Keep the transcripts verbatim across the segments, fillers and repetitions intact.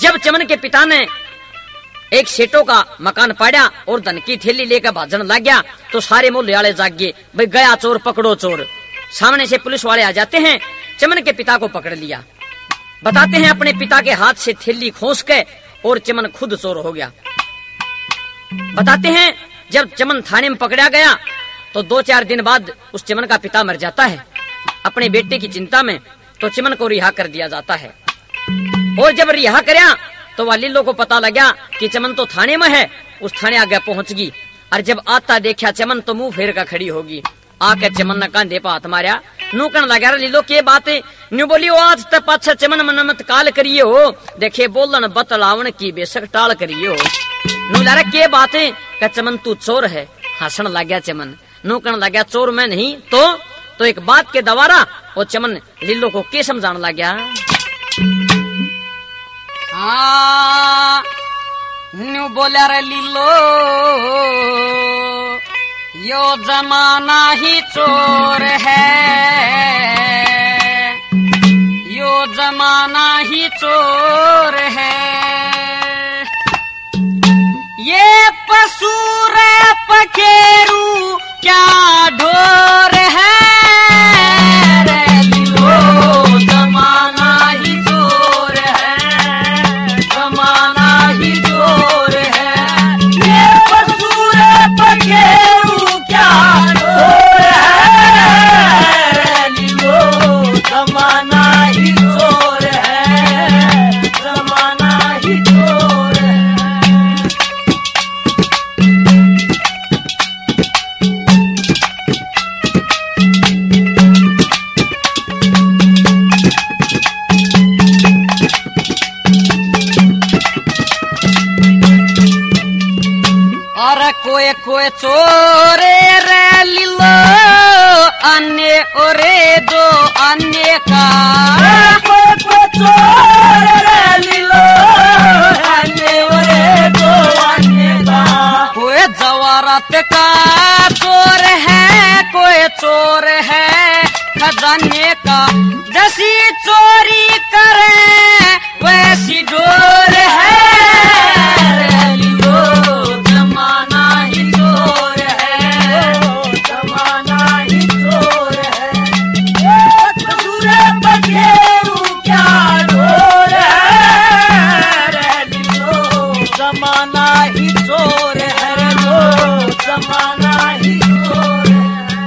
जब चमन के पिता ने एक सेठों का मकान पाड़ा और धन की थैली लेकर भाजन लग गया तो सारे मोहल्ले वाले जाग गए, भाई गया चोर पकड़ो चोर। सामने से पुलिस वाले आ जाते हैं, चमन के पिता को पकड़ लिया। बताते हैं अपने पिता के हाथ से थैली खोस के और चमन खुद चोर हो गया। बताते हैं जब चमन थाने में पकड़ा गया तो दो चार दिन बाद उस चमन का पिता मर जाता है अपने बेटे की चिंता में, तो चमन को रिहा कर दिया जाता है। और जब रिहा करया तो वह लीलो को पता लगा कि चमन तो थाने में है, उस थाने आगे पहुंच गई। और जब आता देखा चमन तो मुंह फेर कर खड़ी होगी। आके चमन ने कांधे पर हाथ मारा, नू कन लगा लीलो के बात न्यू बोली आज तक पाछा चमन मन मत काल करिए हो, देखे बोलन बतलावन की बेशक टाल करिए हो। नू ला के बात का चमन तू चोर है, हंसन लग गया चमन। नू कन लगा चोर मैं नहीं तो तो एक बात के दवारा वो चमन लीलो को के समझाने लग गया। हाँ न्यू बोला रे लीलो यो जमाना ही चोर है, यो जमाना ही चोर है। ये पसूर पखेरू क्या ढोर है रे लीलो जमाना ही चोर है, जमाना ही चोर है। ये पसूर पखेरू क्या ढोर है रे लीलो जमाना ही चोर है, जमाना ही चोर है। कोई कोई चोरे रे लीलो अन्य ओरे दो अन्य का, कोई कोई चोरे रे लीलो अन्य ओरे दो अन्य का। कोई जवारत का चोर है, कोई चोर है खजाने का। जैसी चोरी करे वैसी डोर है रे लीलो जमाना ही चोर है, जमाना ही चोर है। पसूर पखेरू क्या ढोर है रे लीलो जमाना ही चोर है रे लो जमाना ही चोर है।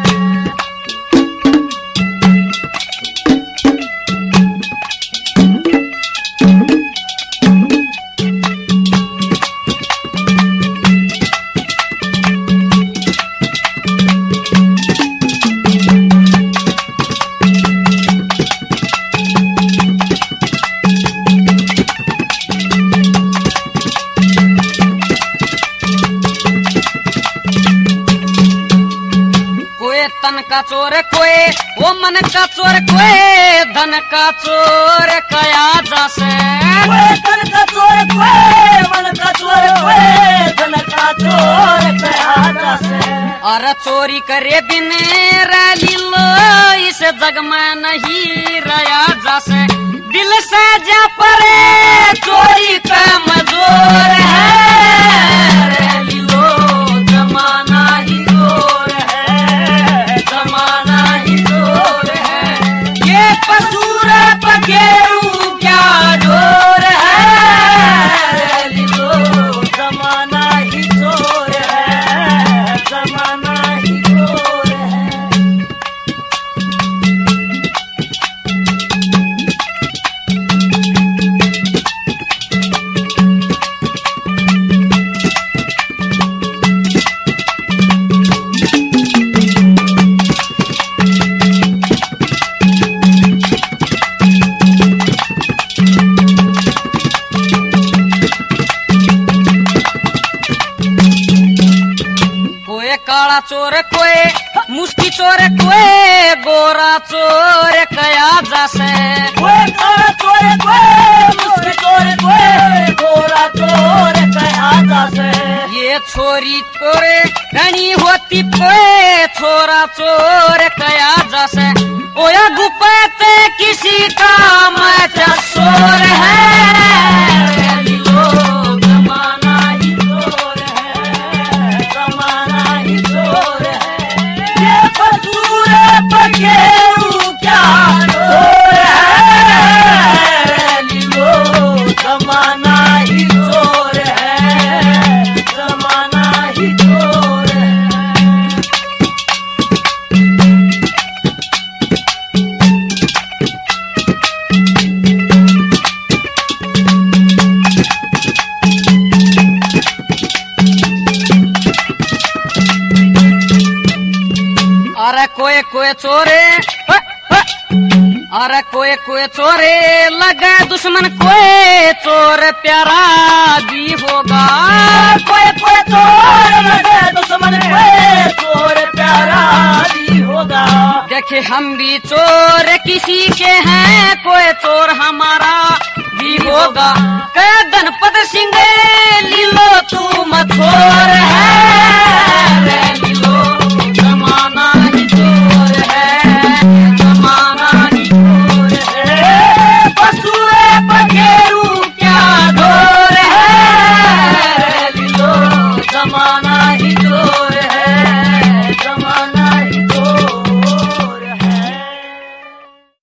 तन का चोर कोई वो मन का चोर कोई धन का चोर कया जासे, तन का चोर कोई मन का चोर कोई धन का चोर कया जासे। और चोरी करे बिन रे लीलो इस जग में नहीं रया जासे। दिल से जा परे चोरी का मजोर है रे लीलो जमाना ही चोर है, जमाना ही चोर है। ये पसूर पखेरू क्या ढोर है रे लीलो जमाना ही चोर है, जमाना ही चोर है। काला चोर कोई मुस्की चोर कोई गोरा चोर कया जासे, कोई काला चोर कोई मुस्की चोर कोई गोरा चोर कया जासे। ये छोरी चोरे घनी होती कोई छोरा चोर कया जासे। ओया गुप्त किसी का मैं चोर है कोई चोरे अरे कोई कोई चोरे लगे दुश्मन कोई चोर प्यारा भी होगा कोई कोई चोर लगे दुश्मन कोई चोर प्यारा भी होगा देखे हम भी चोर किसी के हैं कोई चोर हमारा भी होगा के गणपत सिंह लीलो तुम चोर है लीलो जमाना ही चोर है जमाना ही चोर है पशुए पखेरू क्या डोर है लीलो जमाना ही